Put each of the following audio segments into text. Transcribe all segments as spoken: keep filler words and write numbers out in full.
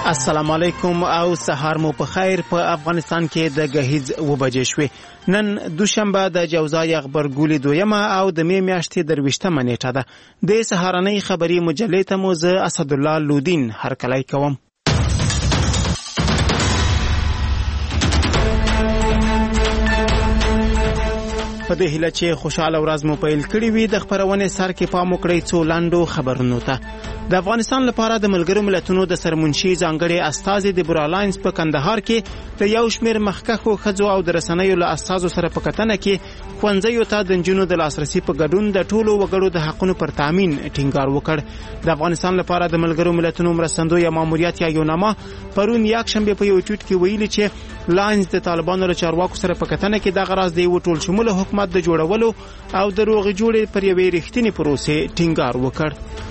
السلام علیکم او سهار مو په خیر. په افغانستان کې د غهیز و بجې شوې. نن دوشنبه د جوزای خبرګولې دویمه او د می میاشتې درويشتمه نیټه ده. د سهارنۍ خبري مجلې ته مو زه اسد الله لودین هرکلی کوم. په دې هیله چې خوشاله ورځ مو پیل کړی وي د خبرونه سر کې پام وکړئ څو لاندو خبرونو ته. د افغانستان لپاره د ملګرو ملتونو د سرمنشي ځانګړي استازي د برالاینس په کندهار کې د یو شمېر مخکښو ښځو او د رسنیو له استازو سره په کتنه کې ښوونځیو ته د نجونو د لاسرسي په ګډون د ټولو وګړو د حقونو پر تامین ټینګار وکړ. د افغانستان لپاره د ملګرو ملتونو مرستندوی ماموریت یا یوناما پرون یک شنبه په یو ټویټ کې ویلي چې لاینس د طالبانو له چارواکو سره په کتنه کې د غرض دی و ټول شموله حکومت د جوړولو او د روغ جوړې پر یوې رښتینې پروسې ټینګار وکړ.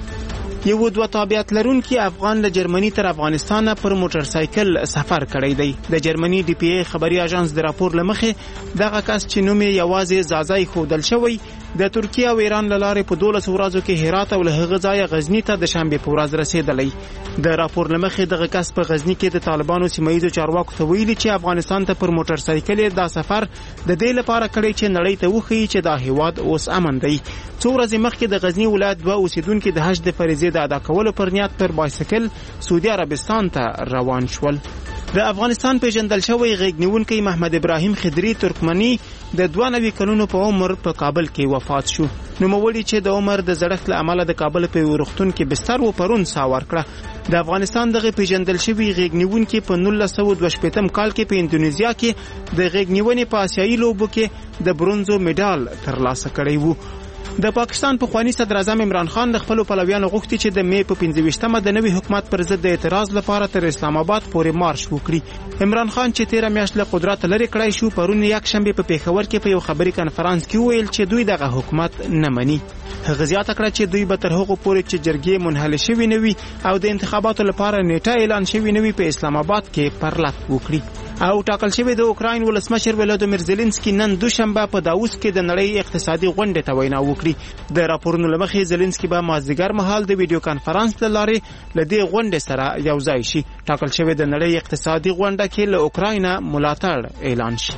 یو دوه تابعیت لرونکي افغان له جرمني تر افغانستان پر موټر سایکل سفر کړی دی. د جرمني ډي پی ای خبري اژانس د راپور لمخې دغه کس چې نوم یې یوازې زازای خودل شوی د ترکیه او ایران لاره په دولس ورځو کې هرات او له هغه ځای غزنی ته د شنبه په ورځ رسیدلی. د راپور لمخې دغه کس په غزنی کې د طالبانو سیمایي چارواکو ته ویلي چې افغانستان ته پر موټر سایکل دا سفر د دې لپاره کړی چې نړۍ ته وښیي چې دا هیواد اوس امن دی. څو ورځې مخکې د غزنی ولایت دوه اوسیدونکو د حج د فریضې د ادا کولو پر نیت پر بایسکل سعودي عربستان ته روان شول. د افغانستان پیژندل شوی غیږنیونکی محمد ابراهیم خضری ترکمنی د دوه نوي کلونو په عمر په کابل کې وفات شو. نوموړي چې د عمر د زړښت له امله د کابل په روغتون کې بستر و پرون سا ورکړه. د افغانستان دغه پیژندل شوی غیږنیونکی په نولس سوه دوه شپېتم کال کې په اندونیزیا کې د غیږنیونې په آسیایي لوبو کې د برونزو میډال ترلاسه کړی وو. د پاکستان پخوانی صدر اعظم عمران خان د خپل پلویانو غوښتي چې د می په پنځه ویشتمه د نوي حکومت پر ضد د اعتراض لپاره تر اسلام آباد پورې مارش وکړي. عمران خان چې تیره میاشت له قدرت لري کړی شو پرون یک شنبه په پیښور کې په یو خبري کانفرنس کې ویل چې دوی دغه حکومت نه مني. هغه زیاته کړه چې دوی به تر هغه پورې چې جرګې منحل شوي نه وي او د انتخاباتو لپاره نیټه اعلان شوي نه وي په اسلام آباد کې پرلط وکړي. او ټاکل شوی د اوکراین ولسمشر ولادیمیر زيلنسکي نن دوشنبه په داووس کې د نړۍ اقتصادي غونډې ته وینا وکړي. د راپورونو لمخې زيلنسکي به مازدیګر مهال د ویډیو کانفرنس له لارې له دې غونډې سره یو ځای شي. ټاکل شوی د نړۍ اقتصادي غونډه کې له اوکراین ملاتړ اعلان شي.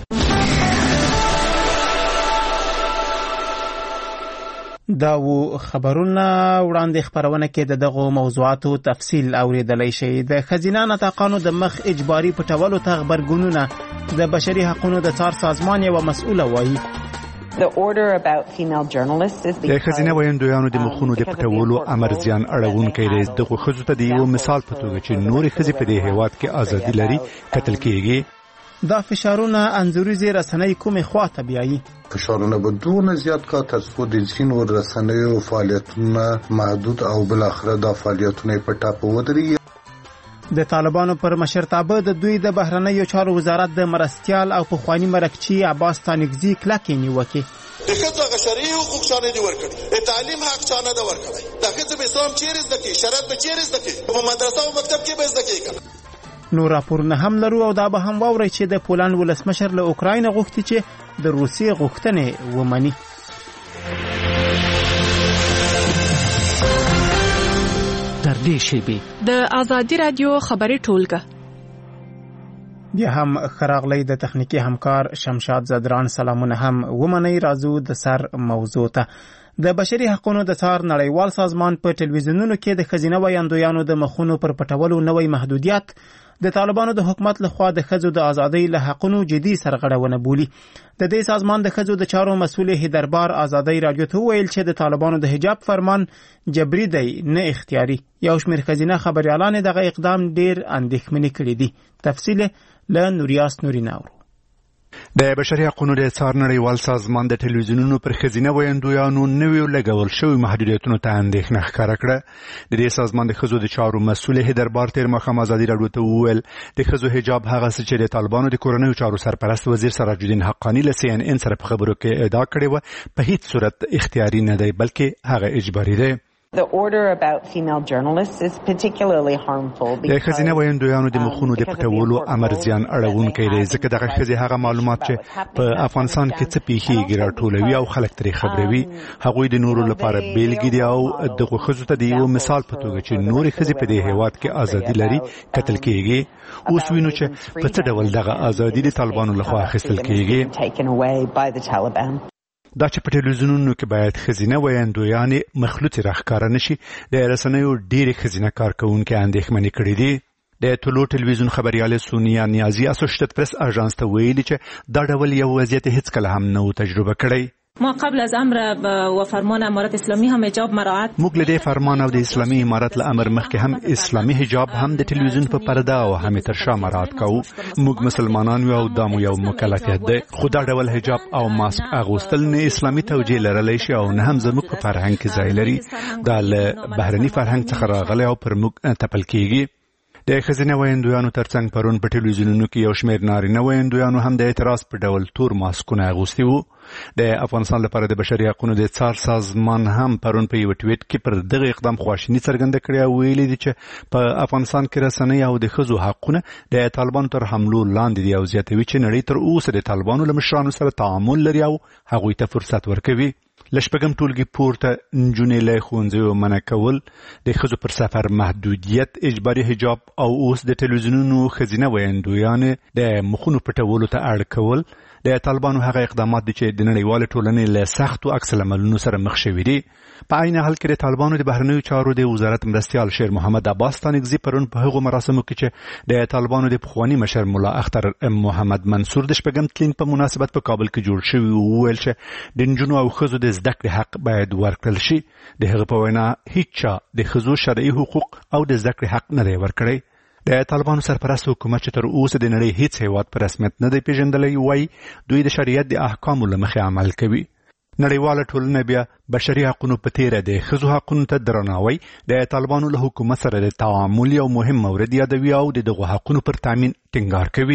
دا و خبرونه وړاندې خبرونه کې د دغه موضوعاتو تفصیل اوریدلای شي. د خزینه نتاقانو د مخ اجباري پټولو ته خبرګونونه د بشري حقوقو د څار سازمان یو مسؤل وایي. د خزینه ویندویانو د مخونو د پټولو امر زیان اړونکی دی. دغه خزو ته د یو مثال په توګه چې نورې خزې په دې هیواد کې ازادي لري قتل کیږي. دا فشارونه انځوریزي رسنۍ کومې خواته بیایي؟ فشارونه به دونه زیات کا تر څو د ځینو رسنیو فعالیتونه محدود او بل اخره د فعالیتونو په ټاپه ودرېږي. د طالبانو پر مشرتابه د دوی د بهرنیو چارو وزارت د مرستیال او پخوانی مرکچی عباس تانکزی کلکې نیوکې. د ښځو هغه شرعي حقوق چانه دي ورکړي، د تعلیم حق چانه ده ورکړي. د ښځو په اسلام چیرې زده کوي، شریعت په چیرې زده کوي، په مدرسه او مکتب کې به زده کوي. نو راپورونه هم لرو او دا به هم واورئ چې د پولند ولسمشر له اوکراین غوښتي چې د روسیې غوښتنې ومني. تر دې شیبې د آزادي رادیو خبري ټولګه بیا هم خراغلی د تخنیکی همکار شمشاد زدران سلامونه هم ومني. راځو د سر موضوع ته. د بشري حقوقو د څار نړیوال سازمان په ټلویزیونونو کې د خزینه ویاندویانو د مخونو پر پټولو نوې محدودیت د طالبانو د حکومت لخوا د ښځو د ازادۍ له حقونو جدي سرغړونه بولي. د دې سازمان د ښځو د چارو مسؤل هیدربار ازادۍ رادیو ته ویل چې د طالبانو د حجاب فرمان جبري دی نه اختیاري. یو شمېر ښځینه خبريالان دغه اقدام ډیر اندېښمنې کړي دي. تفصیل له نوریاس نوریناورو. د بشري حقوقو د څار نړیوال سازمان د ټلویزیونونو پر خزینه ویاندویانو نویو لګول شوی محدودیتونو ته اندېښنه ښکاره کړه. د دې سازمان د ښځو د چارو مسؤل هیدربار تیر ماښام ازادي راډیو ته وویل د ښځو حجاب هغه څه چې د طالبانو د کورنیو چارو سرپرست وزیر سراج الدین حقانی له سی ان ان سره په خبرو کې ادعا کړې وه په هیڅ صورت اختیاري نه دی بلکې هغه اجباري دی. The order about female journalists is particularly harmful د خزینه ویندویانو د مخونو د پټولو امر زیان اړونکی دی ځکه دغه ښځې هغه معلومات چې په افغانستان کې څه پیښیږي راټولوي او خلک ترې خبروي. هغوی د نورو لپاره بیلګې دي او دغه ښځو ته د یو مثال په توګه چې نورې ښځې په دې هېواد کې ازادي لري کتل کېږي. اوس وینو چې په څه ډول دغه ازادي د طالبانو لخوا اخیستل کېږي. دا چې په ټلویزیونونو کې باید ښځینه ویندویانې مخلوطې راښکاره نشي د رسنیو ډېرې ښځینه کارکوونکې اندېښمنې کړي دي. د طلوع ټلویزیون خبریالې سونیا نیازي اسوشیټډ پریس اژانس ته ویلي چې دا ډول یو وضعیت هیڅکله هم نه و تجربه کړی. ما قبل از امر و فرمان امارت اسلامی هم حجاب مراعات موږ له دې فرمان او د اسلامي امارت له امر مخکې هم اسلامي حجاب هم د ټلویزیون په پرده او هم تر شا مراعات کوو. موږ مسلمانان یو او دا مو یو مکلفیت دی. خو دا ډول حجاب او ماسک اغوستل نه اسلامي توجیه لرلی شي او نه هم زموږ په فرهنګ کې ځای لري. دا له بهرني فرهنګ څخه راغلی او پر موږ تپل کېږي. د ښځینه ویندویانو ترڅنګ پرون په ټلویزیونونو کې یو شمېر نارینه ویندویانو هم د اعتراض په ډول تور ماسکونه اغوستي وو. د افغانستان لپاره د بشري حقونو د څار سازمان هم پرون په یو ټویټ کې پر دغه اقدام خواشیني څرګنده کړې او ویلي دي چې په افغانستان کې رسنۍ او د ښځو حقونه د طالبانو تر حملو لاندې دي او زیاتوي چې نړۍ تر اوسه د طالبانو له مشرانو سره تعامل لري او هغوی ته فرصت ورکوي. له شپږم ټولګي پورته نجونې له ښوونځیو منع کول، د ښځو پر سفر محدودیت، اجباري حجاب او اوس د ټلویزیونونو ښځینه ویندویانې د مخونو پټولو ته اړ کول د طالبانو هغه اقدامات دي چې د نړیوالې ټولنې له سختو عکس العملونو سره مخ شوي دي. په عین حال کې د طالبانو د بهرنیو چارو د وزارت مرستیال شیر محمد عباس ستانکزي پرون په هغو مراسمو کې چې د طالبانو د پخواني مشر ملا اختر محمد منصور د شپږم تلین په مناسبت په کابل کې جوړ شوي وویل چې د نجونو او ښځو د زده کړې حق باید ورکړل شي. د هغه په وینا هیڅ چا د ښځو شرعي حقوق او د زده کړې حق نه دی ورکړی. د طالبانو سرپرست حکومت چې تر اوسه د نړۍ هیڅ هیواد په رسمیت نه دی پیژندلی وایي دوی د شریعت د احکامو له مخې عمل کوي. نړیواله ټولنه بیا بشري حقونو په تیره د ښځو حقونو ته درناوی د طالبانو له حکومت سره د تعامل یو مهم مورد یادوي او د دغو حقونو پر تامین ټینګار کوي.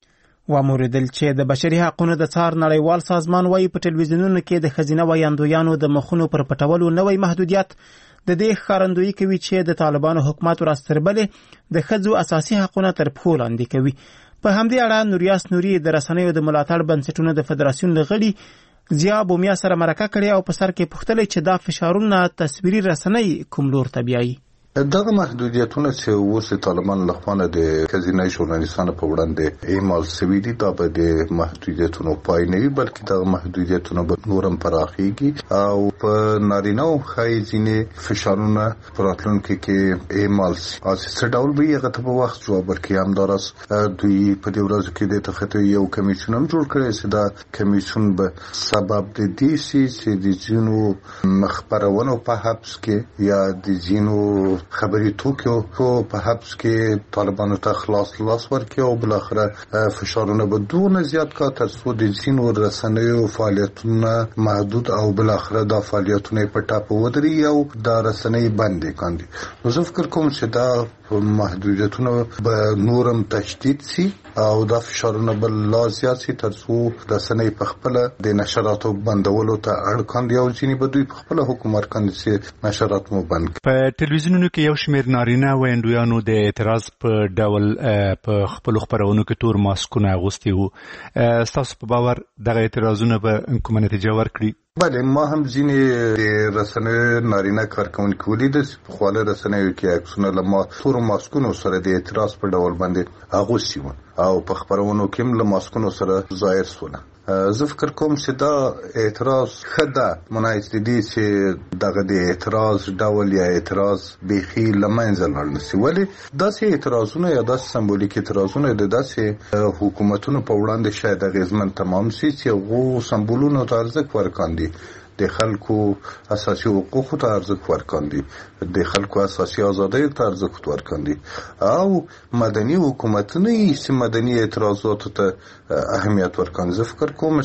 واوریدل چې د بشري حقونو د څار نړیوال سازمان وایي په ټلویزیونونو کې د ښځینه ویندویانو د مخونو پر پټولو نوی محدودیت د دې ښکارندویي کوي چې د طالبانو حکومت ورستربلې د ښځو اساسي حقونه تر پښو لاندې کوي. په همدې اړه نوریاس نوري د رسنیو د ملاتړ بنسټونو د فدراسیون له غړي ضیا بومیا سره مرکه کړې او په سر کې پوښتلې چې دا فشارونه تصویري رسنۍ کوم لور ته بیایي. دغه محدودیتونه چې اوس طالبان له خوا د ښځینه ژورنالیستانو په وړاندې اعمال شوي دي دا به د محدودیتونو پای نه وي بلکې دغه محدودیتونه به نور هم پراخیږي او په نارینه او ښځې ځینې فشارونه په راتلونکي کې اعمال شي. څه ډول به هغه ته په وخت جواب ورکړي. همداراز دوی په دې ورځو کې د تخته یو کمیسیون هم جوړ کړی چې دا کمیسیون به سبب د دې شي چې د ځینو مخبرونو په حبس کې یا د ځینو خبري توکیو په حبس کې طالبانو ته خلاص لاس ورکړي او بالاخره فشارونه به دونه زیات کا تر څو د ځینو رسنیو فعالیتونه محدود او بالاخره دا فعالیتونه په ټاپه ودري او دا رسنۍ بندې کاندي. نو زه فکر کوم چې دا محدودیتونه به نورم تشدید شي او دا فشارونه به لا زیات شي تر څو رسنۍ په خپل د نشراتو بندولو ته اړ کاندي او ځینې به دوی په خپل حکومت کاندي چې نشرات مو بند کړي. په ټلویزیونونو کې یو شمېر نارینه ویندویانو د اعتراض په ډول په خپلو خپرونو کې تور ماسکونه اغوستي وو. ستاسو په باور دغه اعتراضونه به کومه نتیجه ورکړي؟ بله ما هم ځینې د رسنیو نارینه کارکوونکي ولیدل چې په خواله رسنیو کې عکسونه له ما تورو ماسکونو سره د اعتراض په ډول باندې اغوستي وو او په خپرونو کې هم له ماسکونو سره ظاهر شول. زه فکر کوم چې دا اعتراض ښه ده مناسب دي چې دغه د اعتراض ډول یا اعتراض بیخي له منځه لاړ نشي. ولې داسې اعتراضونه یا داسې سمبولیک اعتراضونه د داسې حکومتونو په وړاندې شاید اغېزمن تمام شي چې هغو سمبولونو ته ارزښت ورکاندي، د خلکو اساسي حقوقو ته ارزښت ورکاندي، د خلکو اساسي ازادیو ته ارزښت ورکاندي او مدني حکومتونه یې چې مدني اعتراضاتو ته اهمیت ورکاندي. زه فکر کوم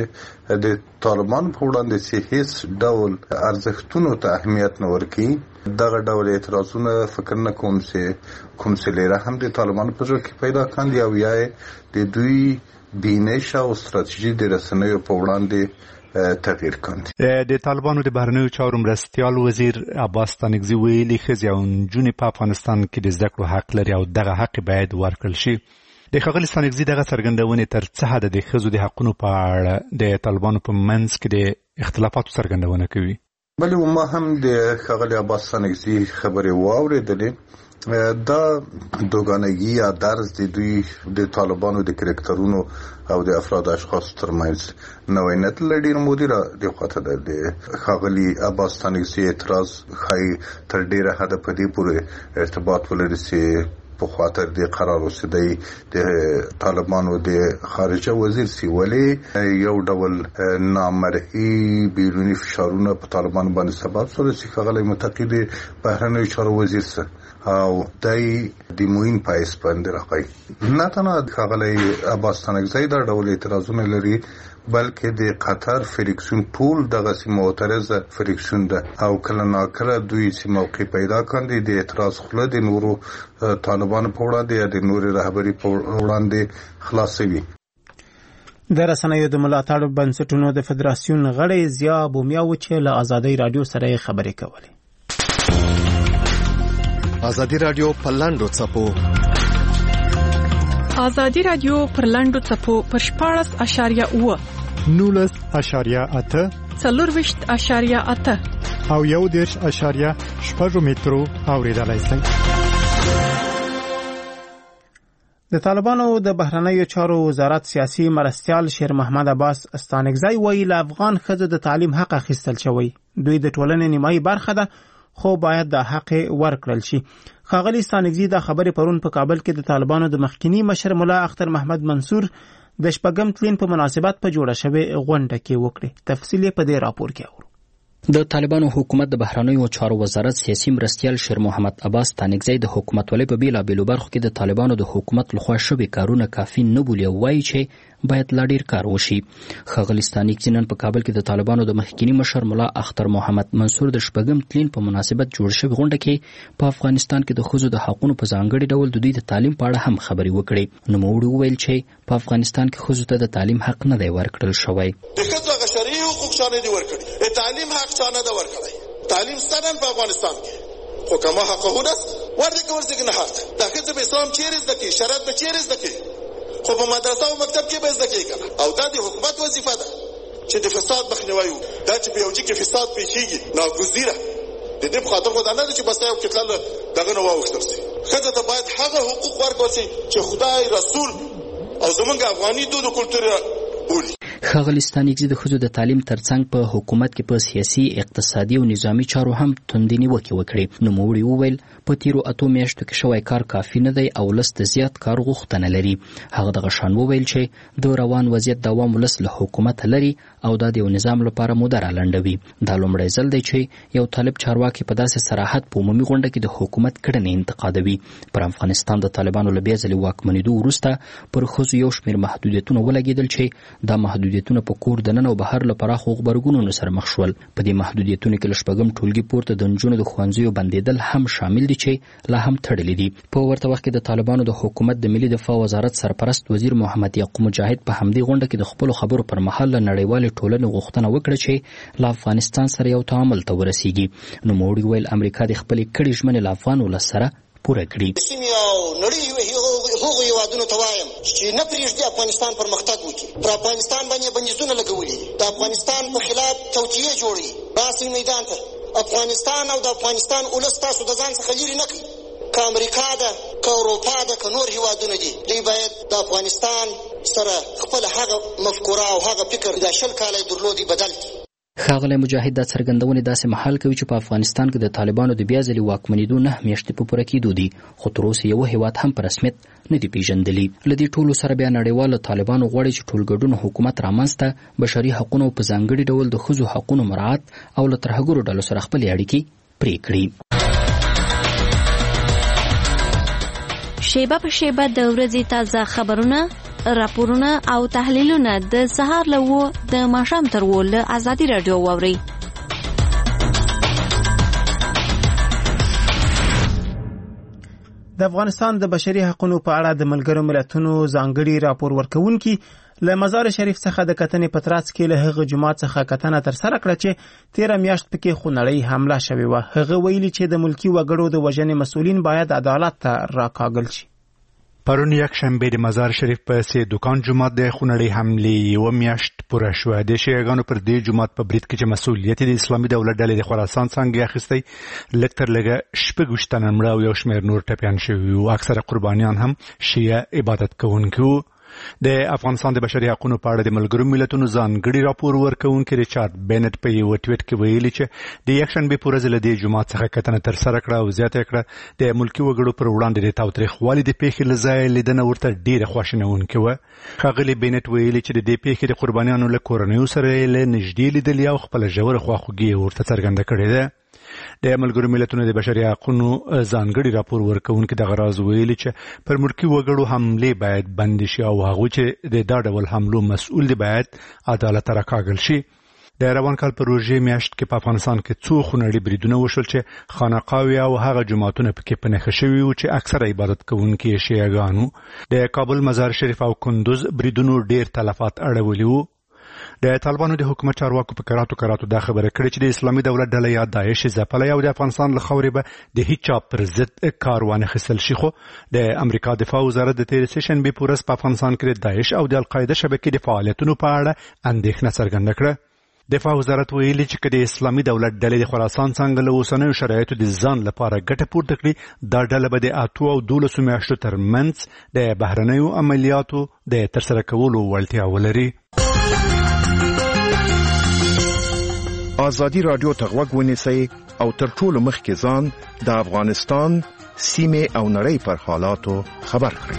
چې د طالبان په وړاندې چې هیڅ ډول ارزښتونو ته اهمیت نه ورکوي دغه ډول اعتراضونه فکر نه کوم چې کوم څه لیره هم د طالبانو په زړه کې پیدا کاندي او یا د دوی بینش او ستراتیژي د رسنیو په وړاندې تغییر کاندي. د طالبانو د بهرنیو چارو مرستیال وزیر عباس ستانکزي ویلي ښځې او نجونې په افغانستان کې د زده کړو حق لري او دغه حق باید ورکړل شي. د ښاغلي ستانکزي دغه څرګندونې تر څه حده د ښځو د حقونو په اړه د طالبانو په منځ کې د اختلافاتو څرګندونه کوي؟ بلې ما هم د ښاغلي عباس ستانکزي خبرې واورېدلې. دا دوګانګي یا درز د دوی د طالبانو د کرکټرونو او د افراد اشخاص ترمنځ نوې نه تللی ډېر مدیره د خاطر د ښاغلي عباس ستانکزي اعتراض خای تر ډېره حده په دې پورې ارتباط ولري چې په خاطر د قرار رسیدي د طالبانو د خارجه وزیر سی ولی یو ډول نامرئی بیرونی فشارونه په طالبانو باندې سبب شول چې ښاغلی متقی د بهرنیو چارو وزیر سره او دای د موین پایس باندې راغی. نه تنها ښاغلی عباس ستانکزي دا ډول اعتراضونه لري بلکې د قطر فریکسیون ټول دغه سیمه معترضه فریکسیون ده او کله ناکله دوی چې موقع پیدا کړي د اعتراض خله د نورو طالبانو په وړاندې یا د نورو رهبری په وړاندې خلاصوي. د رسنیو د ملاتړ بنسټونو د فدراسیون غړی ضیا بومیا و چې له ازادي رادیو سره خبرې کولې. ازادي رادیو په لاندو څپو ازادي رادیو پر لاندو څپو پر شپاړس اشاریه اوه نولس اشاریه اته څلورویشت اشاریه اته او یو دېرش اشاریه شپږ مترو اوریدلای شئ. د طالبانو د بهرنیو چارو وزارت سیاسي مرستیال شیر محمد عباس ستانکزي ویلي له افغان ښځو د تعلیم حق اخیستل شوی. دوی د ټولنې نیمایي برخه ده خو باید د حق ورکړل شي. ښاغلي ستانکزي دا خبرې پرون په کابل کې د طالبانو د مخکینی مشر ملا اختر محمد منصور د شپږم تلین په مناسبت په جوړه شوې غونډه کې وکړې. تفصیل یې په دې راپور کې اورو. د طالبانو حکومت د بهرنیو چارو وزارت سیاسي مرستیال شیر محمد عباس ستانکزي د حکومت ولې په بیلابېلو برخو کې د طالبانو د حکومت لخوا شوي کارونه کافي نه بولي او وایي چې باید لا ډیر کار وشي. ښاغلي ستانکزي نن په کابل کې د طالبانو د مخکینی مشر ملا اختر محمد منصور د شپږم تلین په مناسبت جوړ شوې غونډه کې په افغانستان کې د ښځو د حقونو په ځانګړي ډول د دوی د تعلیم په اړه هم خبرې وکړې. نوموړي وویل چې په افغانستان کې ښځو ته د تعلیم حق نه دی ورکړل شوی. د ښځو هغه شرعي حقوق چانه دي ورکړي، د تعلیم حق چانه دی ورکړی. تعلیم ستنن په افغانستان کې خو کما حقونه ورته کورځي نه حق دا ښځه به اسلام چیرې زده کوي، شریعت به چیرې زده کوي، خو په مدرسه او مکتب کې به زده کوي کنه. او دا د حکومت وظیفه ده چې د فساد مخنیوي وکړي. دا چې په یو ځای کې فساد پیښیږي ناګزیره د دې په خاطر خو دا نه ده چې بس یو کتل دغه نه واوښتل شي. ښځه ته باید هغه حقوق ورکړل شي چې خدای رسول او زمونږ افغاني دود او کلتور بولي. ښاغلي ستانکزي د ښځو د تعلیم ترڅنګ په حکومت کې په سیاسي، اقتصادي او نظامي چارو هم توندې نیوکې وکړې. نوموړي وویل په تیرو اتو میاشتو کې شوی کار کافي نه دی او لس د زیات کار غوښتنه لري. هغه دغه شان وویل چې د روان وضعیت دوام ولس له حکومت لري او دا د یو نظام لپاره موده رالنډوي. دا لومړی ځل دی چې یو طالب چارواکي په داسې صراحت په عمومي غونډه کې د حکومت کړنې انتقادوي. پر افغانستان د طالبانو له بیا ځلې واکمنېدو وروسته پر ښځو یو شمېر محدودیتونه ولګېدل چې دا محدودیتونه په کور دننه او بهر له پراخو غبرګونونو سره مخ شول. په دې محدودیتونو کې له شپږم ټولګي پورته د نجونو د ښوونځیو بندېدل هم شامل دي چې لا هم تړلي دي. په ورته وخت کې د طالبانو د حکومت د ملي دفاع وزارت سرپرست وزیر محمد یعقوب مجاهد په همدې غونډه کې د خپلو خبرو پر مهال له نړیوالې ټولنې غوښتنه وکړه چې له افغانستان سره یو تعامل ته ورسیږي. نوموړي ویل امریکا د خپلې کړې ژمنې له افغان ولس سره پوره کړي. سیمې او نړۍ هغو هېوادونو ته وایم چې نه پرېږدي افغانستان پرمختګ وکړي. پر افغانستان باندې بندیزونه لګولي، د افغانستان په خلاف توطیې جوړوي. باسي میدان ته افغانستان او د افغانستان ولس تاسو د ځان څخه لرې نه کړي. که امریکا ده، که اروپا ده، که نور هېوادونه دي، دوی باید د افغانستان سره خپل هغه مفکوره او هغه فکر دا شل کاله یې درلودي بدل کړي. ښاغلی مجاهد دا څرګندونې داسې مهال کوي چې په افغانستان کې د طالبانو د بیا ځلې واکمنېدو نه میاشتې په پوره کېدو دي، خو تر اوسه یو هېواد هم په رسمیت نه دي پیژندلي. له دې ټولو سره بیا نړیوال له طالبانو غواړي چې ټولګډون حکومت رامنځته، بشري حقونو په ځانګړي ډول د ښځو حقونو مراعات او له ترهګرو ډلو سره خپلې اړیکې پرې کړي. شیبه په شیبه د ورځې تازه خبرونه، راپورونه او تحلیلونه د سهار له وو د ماښام تر وو له ازادي رادیو واورئ. د افغانستان د بشري حقوقو په اړه د ملګرو ملتونو ځانګړي راپور ورکونکي له مزار شریف څخه د کتنې په ترڅ کې له هغه جماعت څخه کتنه ترسره کړه چې تیره میاشت پکې خونړۍ حمله شوې وه. هغه ویلي چې د ملکي وګړو د وژنې مسؤلین باید عدالت ته راکاږل شي. پرون یک شنبه د مزار شریف په سه دکان جماعت د خونړۍ حملې یو میاشت پوره شوه. د شیعاګانو پر دې جماعت په برید کې چې مسؤلیت د اسلامي دولت ډلې د خراسان څنګه اخیستی، لږ تر لږه شپږ ویشت تنه مړه او یو شمېر نور ټپیان شوي وو. اکثره قربانیان هم شیعه عبادت کوونکي وو. د افغانستان د بشري حقوقو په اړه د ملګرو ملتونو ځانګړي راپور ورکوونکي ریچارډ بینټ په یو ټویټ کې ویلي چې د یکشنبې په ورځ له دې جماعت څخه کتنه ترسره کړه او زیاته کړه د ملکي وګړو پر وړاندې د تاوتریخوالي د پیښې له ځایه لیدنه ورته ډېره خواشینونکې وه. ښاغلي بینټ ویلي چې د دې پیښې د قربانیانو له کورنیو سره یې له نږدې لیدلي او خپله ژوره خواخوږي یې ورته څرګنده کړې ده. د ملګرو ملتونو د بشري حقوقو ځانګړي راپور ورکوونکي دغه راز ویلي چې پر ملکي وګړو حملې باید بند شي او هغوی چې د دا ډول حملو مسؤل دي باید عدالت ته راکاږل شي. د روان کال په روژې میاشت کې په افغانستان کې څو خونړي بریدونه وشول چې خانقاوې او هغه جوماتونه پکې په نښه شوي وو چې اکثره عبادت کوونکي یې شیعاګان وو. د کابل مزار شریف او کندوز بریدونو ډېر تلفات اړولي وو. د طالبانو د حکومت چارواکو په کراتو کراتو دا خبره کړې چې د اسلامي دولت ډله یا داعش ځپلی او د افغانستان له خاورې به د هیڅ چا پر ضد کار وانخیستل شي. خو د امریکا دفاع وزارت د تېرې سهشنبې په ورځ په افغانستان کې د داعش او د القاعده شبکې د فعالیتونو په اړه اندېښنه څرګنده کړه. دفاع وزارت ویلي چې که د اسلامي دولت ډلې د خراسان څنګه له اوسنیو شرایطو د ځان لپاره ګټه پورته کړي، دا ډله به د اتو او دولسو میاشتو ترمنځ د بهرنیو عملیاتو د ترسره کولو وړتیا ولري. آزادی رادیو ته غوږ ونیسئ او تر ټولو مخکې ځان د افغانستان سیمې او نړۍ پر حالاتو خبر کړئ.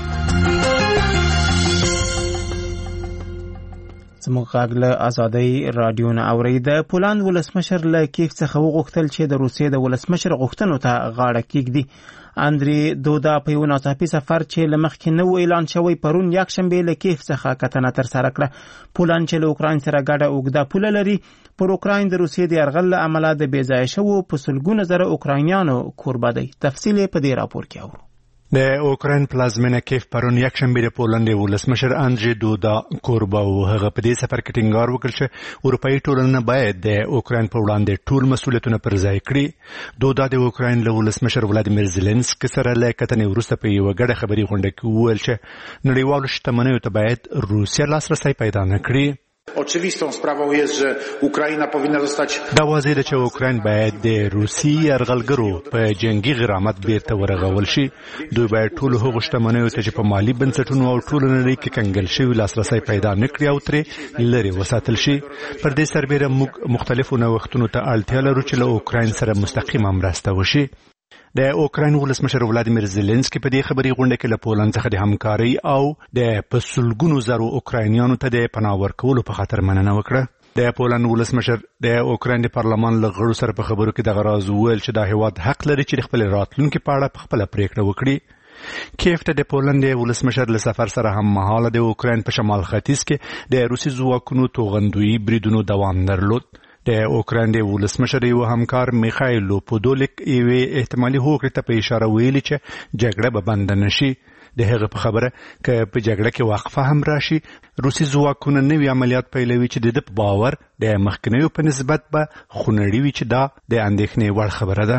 زموږ غږ له ازادۍ رادیو نه اورئ. د پولند ولسمشر له کیف څخه وغوښتل چې د روسیې د ولسمشر غوښتنو ته غاړه کېږدي. اندری دودا په یو ناڅاپي سفر چې له مخکې نه و اعلان شوی پرون یکشنبې له کیف څخه کتنه ترسره کړه. پولند چې له اوکراین سره ګډه اوږده پوله لري، پر اوکراین د روسیې د یرغل له امله د بې ځایه شوو په سلګونه زره اوکراینیانو کوربه دی. تفصیل یې په دې راپور کې اورو. د اوکراین پلازمینه کیف پرون یکشنبې د پولند ولسمشر اندری دودا کوربه و. هغه په دې سفر کې ټینګار وکړ چې اروپایي ټولنه باید د اوکراین په وړاندې ټول مسؤلیتونه پر ځای کړي. دودا د اوکراین له ولسمشر ولادیمیر زيلنسکي سره له کتنې وروسته په یوه ګډه خبري غونډه کې وویل چې نړیوالو شتمنیو ته باید روسیه لاسرسی پیدا نه کړي. Oczywistą sprawą jest, że Ukraina powinna zostać... دا واضح ده چې اوکراین باید د روسي یرغلګرو په جنگي غرامت بیرته ورغول شي. دوی باید ټولو هغو شتمنیو ته چې په مالي بنسټونو او ټوله نړۍ کې کنګل شوي لاسرسی پیدا نه کړي او ترې لرې وساتل شي. پر دې سربیره موږ مختلفو نوښتونو ته اړتیا لرو چې له اوکراین سره مستقیمه مرسته وشي. د اوکراین ولسمشر ولادیمیر زيلنسکي په دې خبري غونډه کې له پولند څخه د همکارۍ او د پسلګونو زرو اوکراینیانو ته د پناه ورکولو په خاطر مننه وکړه. د پولند ولسمشر د اوکراین د پارلمان له غړو سره په خبرو کې دغه راز وویل چې دا هیواد حق لري چې د خپل راتلونکي په اړه خپله پریکړه وکړي. کیف ته د پولند ولسمشر له سفر سره هم مهاله د اوکراین په شمال ختیځ کې د روسي ځواکونو توغندویي بریدونو دوام درلود. د اوکراین د ولسمشر یو همکار میخایلو پودولیک یوې احتمالي هوکړې ته په اشاره ویلي چې جګړه به بنده نشي. د هغه په خبره که په جګړه کې وقفه هم راشي، روسي ځواکونه نوي عملیات پیلوي چې د ده په باور د مخکنیو په نسبت به خونړي وي، چې دا د اندېښنې وړ خبره ده.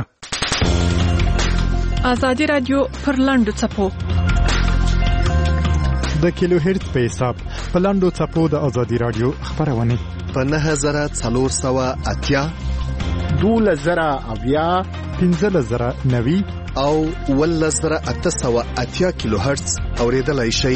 ازادي رادیو پر لاندو څپو د کیلو هرت په حساب په لاندو څپو د ازادي رادیو خبرونه په نهه زره څلور سوه اتیا، دولس زره اویا، پنځلس زره نوي او اوولس زره اته سوه اتیا کیلو هرتز اوریدلای شئ.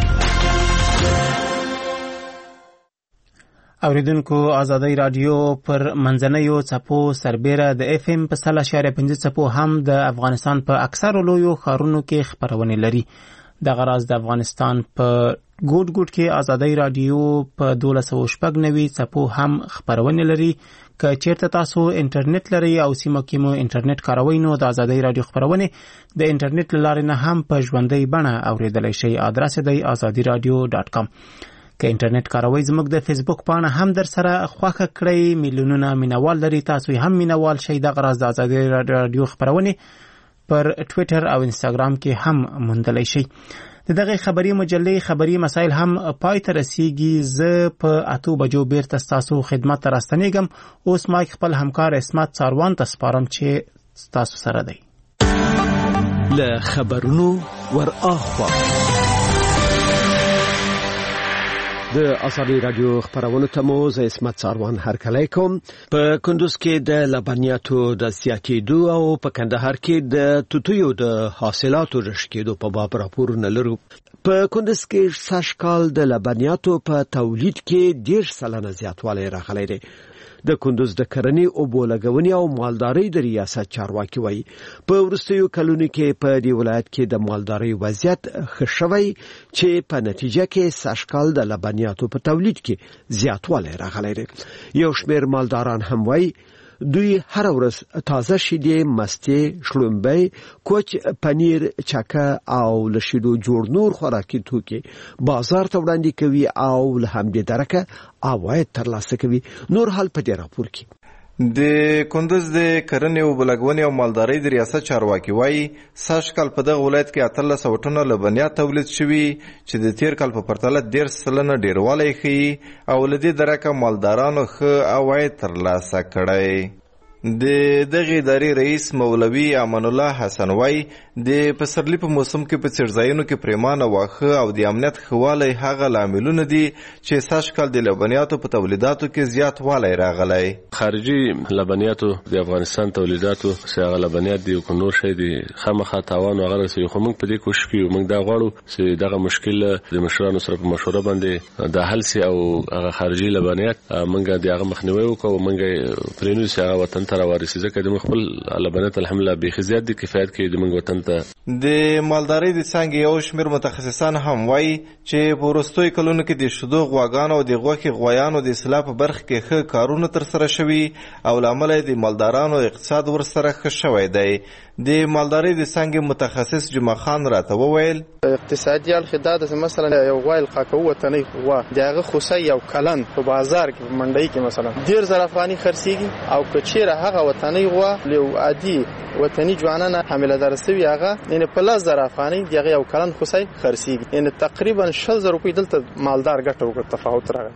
اوریدونکو ازادي رادیو پر منځنیو څپو سربیره د اف ام په سل اشاریه پنځه څپو هم د افغانستان په اکثرو لویو ښارونو کې خبرونه لري. دغه راز د افغانستان په ګوټ ګوټ کې ازادي رادیو په دولس سوه شپږ نوي څپو هم خبرونه لري. که چیرته تاسو انټرنیټ لرئ او سیمه کې مو انټرنیټ کاروئ، نو د ازادي رادیو خبرونه د انټرنیټ له لارې نه هم په ژوندۍ بڼه اوریدلای شئ. ادرس دی ازادي رادیو ډاټ کام. که انټرنیټ کاروئ، زموږ د فیسبوک پاڼه هم در سره خوښه کړئ. میلیونونه مینوال لري، تاسو هم مینوال شئ. دغه راز د ازادي رادیو خبرونه پر ټویټر او انستګرام کې هم موندلای شئ. د دغه خبري مجلې خبري مسایل هم پای ته رسیږي. زه په اتو بجو بیرته ستاسو خدمت ته راستنیږم. اوس مایک خپل همکار اسمت ساروان ته سپارم چې ستاسو سره دی. له خبرونو ور اخوا د ازادي رادیو خبرونو ته مو زه اسمت ساروان هرکلی کوم. په کندوز کې د لبنیاتو د زیاتېدو او په کندهار کې د توتیو د حاصلاتو رشکېدو په باب راپورونه لرو. په کندوز کې سږ کال د لبنیاتو په تولید کې ډېر سلنه زیاتوالی راغلی دی. د کندوز د کرنې او بولګونې او مالدارۍ د ریاست چارواکي وایي په وروستیو کلونو کې په دې ولایت کې د مالدارۍ وضعیت ښه شوی چې په نتیجه کې سږ کال د لبنیاتو په تولید کې زیاتوالی راغلی دی. یو شمېر مالداران هم وایي دوی هر ورځ تازه شیدې، مستې، شړومبۍ، کوچ، پنیر، چکه او له شیدو جوړ نور خوراکي توکي بازار ته وړاندې کوي او له همدې درکه عواید ترلاسه کوي. نور حال په دې راپور کې. د کندوز د کرنې او بلګونې او مالدارۍ د ریاست چارواکي وایي سږ کال په دغه ولایت کې اتلس سوه ټنه لبنیات تولید شوي چې د تیر کال په پرتله دېرش سلنه ډېروالی ښیي او له دې درکه مالدارانو ښه عواید ترلاسه کړی. د دغه ادارې رئیس مولوي امان الله حسن وایي د پسرلي په موسم کې په څړځایونو کې پریمانه واښه او د امنیت ښه والی هغه لاملونه دي چې سږ کال د لبنیاتو په تولیداتو کې زیات والی راغلی. خارجي لبنیاتو د افغانستان تولیداتو چې هغه لبنیات دي او نور شی دي خامخا تاوان هغه رسوي، خو موږ په دې کوشش کوو، موږ دا غواړو چې دغه مشکل د مشرانو سره په مشوره باندې د حل سي او هغه خارجي لبنیات موږ د هغه مخنیوي وکړو، موږ پرېنو چې هغه وطن ته راوارسي، ځکه د خپل لبنیات الحمدلله بیخي زیات دي، کفایت کوي د موږ وطن ته. د مالدارۍ د څانګې یو شمېر متخصصان هم وایي چې په وروستیو کلونو کې د شیدو غواګانو او د غوښې غویانو د اصلاح په برخه کې ښه کارونه ترسره شوي او له امله د مالدارانو اقتصاد ورسره ښه شوی دی. د مالدارۍ د څانګې متخصص جمعه خان راته وویل اقتصادي اړخ دا د مثلا یو غوی القاکو وطني غوا د هغه خوسی یو کلن په بازار کې په منډۍ کې مثلا ډېر زر افغاني خرڅېږي او که چیرې هغه وطني غوا یو عادي وطني ځوانانه حامله دار سوي هغه یعنی په لس زره افغاني دغه یو کلن خوسی خرڅېږي، یعنی تقریبا شل زره روپۍ دلته مالدار ګټه وکړ. تفاوت راغی.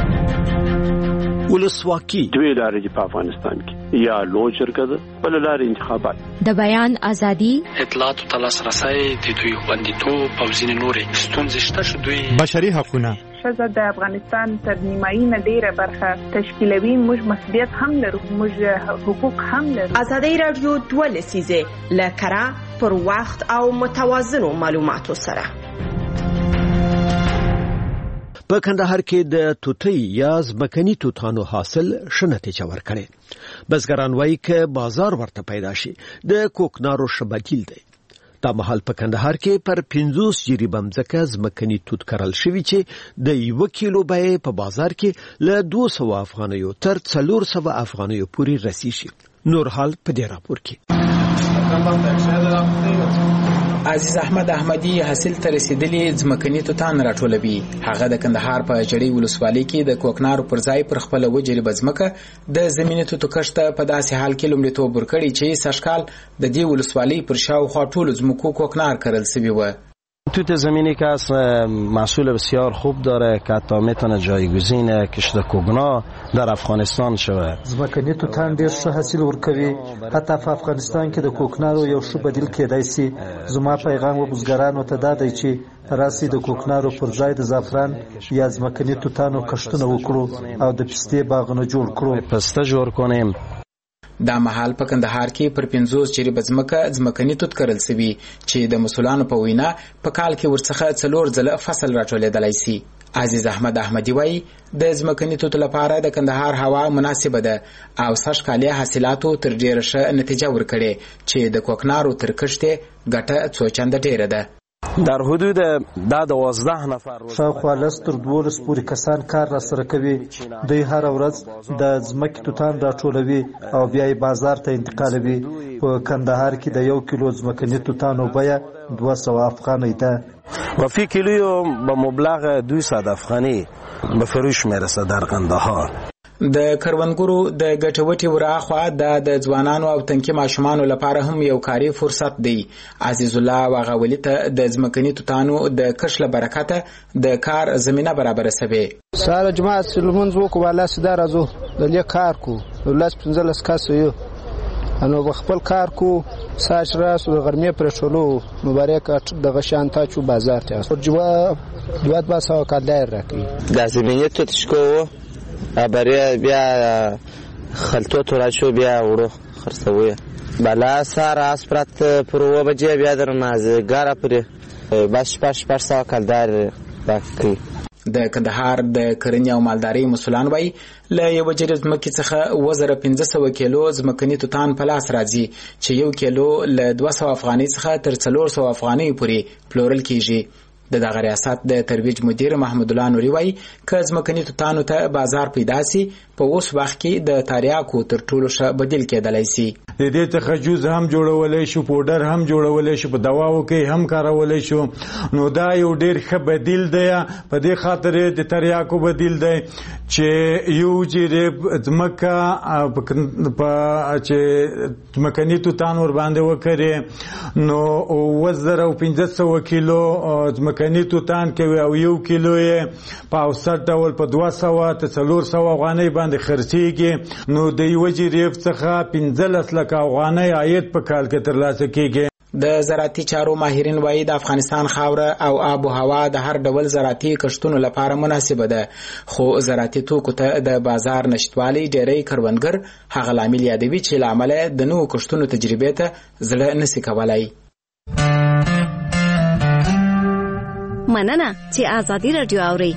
ولسواکي دوی لارې په افغانستان کې یا لوی جرګه ده بل لارې انتخابات، د بیان ازادي، اطلاعاتو ته لاسرسی، د دوی خوندیتوب او ځینې نورې ستونزې شته چې دوی بشري حقونه ښځه د افغانستان تر نیمایي نه ډېره برخه تشکیلوي. موږ مسؤلیت هم لرو، موږ حقوق هم لرو. ازادي رادیو دوه لسیزه له کره پر وخت او متوازنو معلوماتو سره. په کندهار کې د توتۍ یا ځمکني توتانو حاصل ښه نتیجه ورکړې. بزګران وایي که بازار ورته پیدا شي د کوکنارو ښه بدیل دی. دا مهال په کندهار کې پر پنځوس جریبه مځکه ځمکني توت کرل شوي چې د یو کیلو بیه په بازار کې له دوه سوه افغانیو تر څلور سوه افغانیو پورې رسیږي. نور حال په دې راپور کې. عزیز احمد احمدی حاصل ته رسیدلی ځمکني توتان راټولوي. هغه د کندهار په جړۍ ولسوالۍ کې د کوکنارو پر ځای پر خپل وجریبه ځمکه د زمینی توتو کښت په داسې حال کې لومړیتوب ورکړي چې سږ کال د دې ولسوالۍ پر شاوخوا ټولو ځمکو کوکنار کرل شوی و. توت زمینی که از محصول بسیار خوب داره که حتی میتونه جایگزین کشت کوگنا در افغانستان شود. ځمکني توتان ډیر ښه حاصل ورکوي، حتی په افغانستان کې د کوکنارو یو ښه بدیل کېدای شي. زما پیغام و بزګرانو ته دا دی چې راسي د کوکنارو پر ځای د زعفران یا ځمکني توتانو کښتونه وکړو او د پستې باغونه جوړ کړو. پسته جوړ کنیم. دا مهال په کندهار کې پر پنځوس جریبه ځمکه ځمکني توت کرل شوي چې د مسؤلانو په وینا په کال کې ورڅخه څلور ځله فصل راټولېدلی شي. عزیز احمد احمدی وایي د ځمکني توت لپاره د کندهار هوا مناسبه ده او سږ کال یې حاصلاتو تر ډېره ښه نتیجه ورکړې چې د کوکنارو تر کښتې ګټه څو چنده ډېره ده. در حدود دا دوازده نفر شاوخوا لس تر دولس پورې کسان کار را سره کوي. دوی هر ورځ د ځمکې توتان راټولوي او بیا یې بازار ته انتقالوي. په کندهار کې د یو کیلو ځمکني توتانو بیه دوه سوه افغانۍ ده و فی کیلو به مبلغ دویست افغانی به فروش میرسه در قندهار. د کروندګرو د ګټوټي وراخوا د ځوانانو او تنکي ماشومانو لپاره هم یو کاري فرصت دی. عزیز الله واغولی ته د ځمکني توتانو د کښ له برکته د کار زمينه برابر سوي. ساره جماعت سلمون زو کو والا سدار ازو د کار کو لاس پنځلس کاس یو انو بخپل کار کو ساش راس و غرمه پرشلو مبارک د غشانتا چو بازار ته جواب جواب با سو کالدار راکی د زمینه تو تشکو ابریا بیا خلطو تو راشو بیا ورو خرڅوي بالا سار اسپرات پرو بجې بیا درناز ګاره پر باش باش باش سو کالدار راکی. د کندهار د کرنې او مالدارۍ مسولان وای له یو جریز مکه څخه وزره پنځه سوه کیلو ځمکني توتان په لاس راځي چې یو کیلو له دوه سوه افغانۍ څخه تر څلور سوه افغانۍ پورې پلورل کیږي. د دغه ریاست د ترویج مدیر محمد الله نوري وای ک ځمکني توتانو ته بازار پیدا سي په اوس وخت کې د تریاکو تر ټولو ښه بدیل کېدلای سي. د دې څخه جوز هم جوړولای شو، پودر هم جوړولای شو، په دواو کې هم کارولای شو. نو دا یو ډیر ښه بدیل دی. په دې خاطر د تریاکو بدیل دی چې یو چې ځمکه په چې ځمکني توتان ور باندې وکړي نو وزره او پنځه سوه کیلو ځمکني توتان کوي او یو کیلو یې په اوسط ډول په دوه سوه تر څلور سوه افغانۍ باندې خرڅېږي. نو د یوه جریب څخه پنځلس لکه افغانۍ عاید په کال کې ترلاسه کېږي. د زراعتي چارو ماهرین وایي د افغانستان خاوره او آب و هوا د هر ډول زراعتي کښتونو لپاره مناسبه ده، خو زراعتي توکو ته د بازار نشټوالي ډېری کروندګر هغه لامل یادوي چې له امله د نوو کښتونو تجربې ته زړه نسي کولی. مننه چې آزادي رادیو اوري.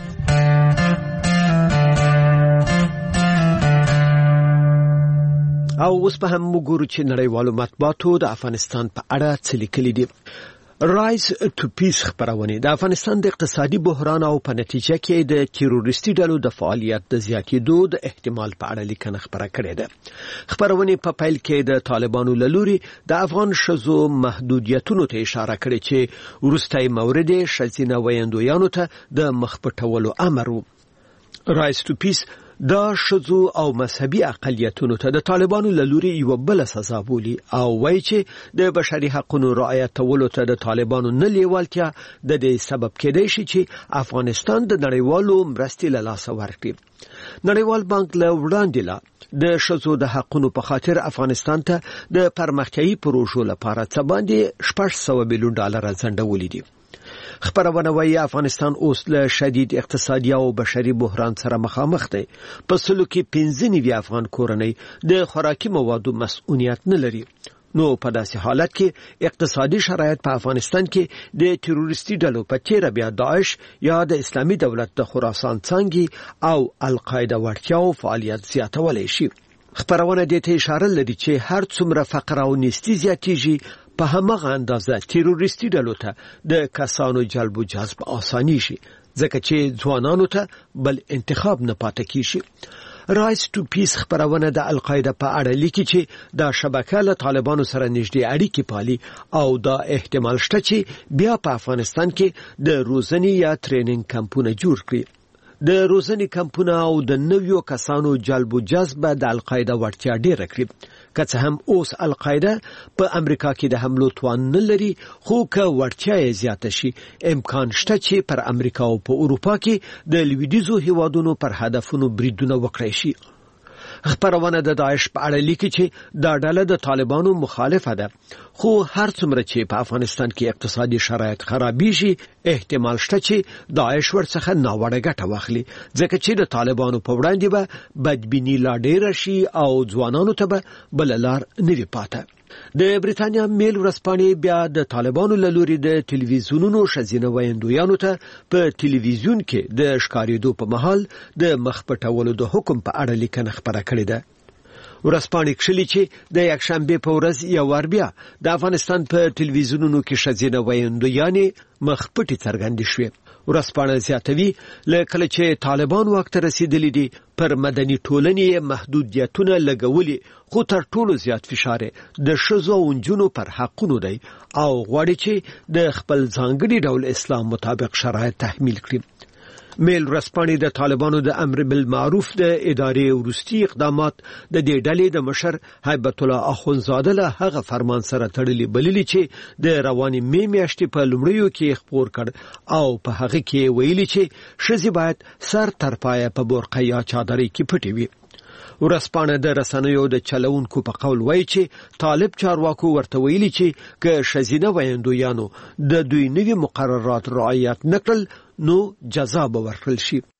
او اوس په هم وګورو چې نړیوالو مطبوعاتو د افغانستان په اړه څه لیکلي دي. رایز ټو پیس خبرونه د افغانستان د اقتصادي بحران او په نتیجه کې د تروریستي ډلو د فعالیت د زیاتېدو د احتمال په اړه لیکنه خبره کړې ده. خبرونه په پیل کې د طالبانو لوري د افغان شذو محدودیتونو ته اشاره کړې چې وروستي مورد شذینه ویندویانو ته د مخپټولو امر و. رایز ټو پیس دا شذو او مذهبي اقلیتونو ته د طالبانو لوري یو بل سزا بولي او وایي چې د بشري حقوقو رعایتولو ته د طالبانو نه لیوالتیا د دې سبب کېدای شي چې افغانستان د نړیوالو مرستې له لاسه ورکړي. نړیوال بانک له وړاندې لا د شذو د حقوقو په خاطر افغانستان ته د پرمختیايي پروژو لپاره څه باندې شپږ سوه میلیون ډالر ځنډولي دي. خبرونه وايي افغانستان اوس له شدید اقتصادي او بشري بحران سره مخامخ دی. په سلو کې پنځه نوي افغان کورنۍ د خوراکي موادو مسؤلیت نه لري. نو په داسې حالت کې اقتصادي شرایط په افغانستان کې د تروریستي ډلو په تیر بیا داعش یا د اسلامي دولت د خراسان څنګه او القاعده ورتیاو فعالیت زیاتولای شي. خبرونه دې ته اشاره لري چې هر څومره فقر او نیستي زیاتېږي په همغه اندازه تروریستي ډلو ته د کسانو جلب و جذب آسانی شي، ځکه چې ځوانانو ته بل انتخاب نه پاتې کیږي. رایز ټو پیس خبرونه د القاعده په اړه لیکي چې دا شبکه له طالبانو سره نږدې اړیکې پالي او دا احتمال شته چې بیا په افغانستان کې د روزنې یا ټریننګ کمپونه جوړ کړي. د روزنې کمپونه او د نویو کسانو جلب و جذب د القاعده ورتیا ډیره کړي. که څه هم اوس القاعده په امریکا کې د حملو توان نه لري، خو که ورتیا یې زیاته شي امکان شته چې پر امریکا او په اروپا کې د لویدیځو هیوادونو پر هدفونو بریدونه وکړي شي. خبرونه د داعش په اړه لیکي چې دا ډله د طالبانو مخالفه ده، خو هر څومره چې په افغانستان کې اقتصادي شرایط خرابېږي احتمال شته چې داعش ورڅخه ناوړه ګټه واخلي، ځکه چې د طالبانو په وړاندې به بدبیني لا ډېره شي او ځوانانو ته به بل لار نه وي پاته. د بریتانیا میل ورځپاڼې بیا د طالبانو له لوري د ټلویزیونونو ښځینه ویندویانو ته په ټلویزیون کې د ښکارېدو په مهال د مخ پټولو د حکم په اړه لیکنه خبره کړې ده. ورځپاڼې کښلي چې د یکشنبې په ورځ یو وار بیا د افغانستان په ټلویزیونونو کې ښځینه ویندویانې مخ پټې څرګندې شوې. ورځپاڼه زیاتوي له کله چې طالبان واک ته رسیدلي دي پر مدني ټولنې محدودیتونه لګولي، خو تر ټولو زیات فشار د ښځو او نجونو پر حقونو دی او غواړي چې د خپل ځانګړي ډول اسلام مطابق شرایط تحمیل کړي. میل ورځپاڼې د طالبانو د امر بالمعروف د ادارې وروستي اقدامات د دې ډلې د مشر هیبت الله اخونزاده له هغه فرمان سره تړلي بللي چې د رواني می میاشتې په لومړیو کې خبر کړ او په هغه کې ویلي چې ښځې باید سر تر پایه په برقه یا چادرې کې پټې وي. ورځپاڼه د رسنیو د چلونکو په قول وایي چې طالب چارواکو ورته ویلي چې که ښځینه ویندویانو د دوی نوي مقررات رعایت نکړل نو جزا به ورکړل شي.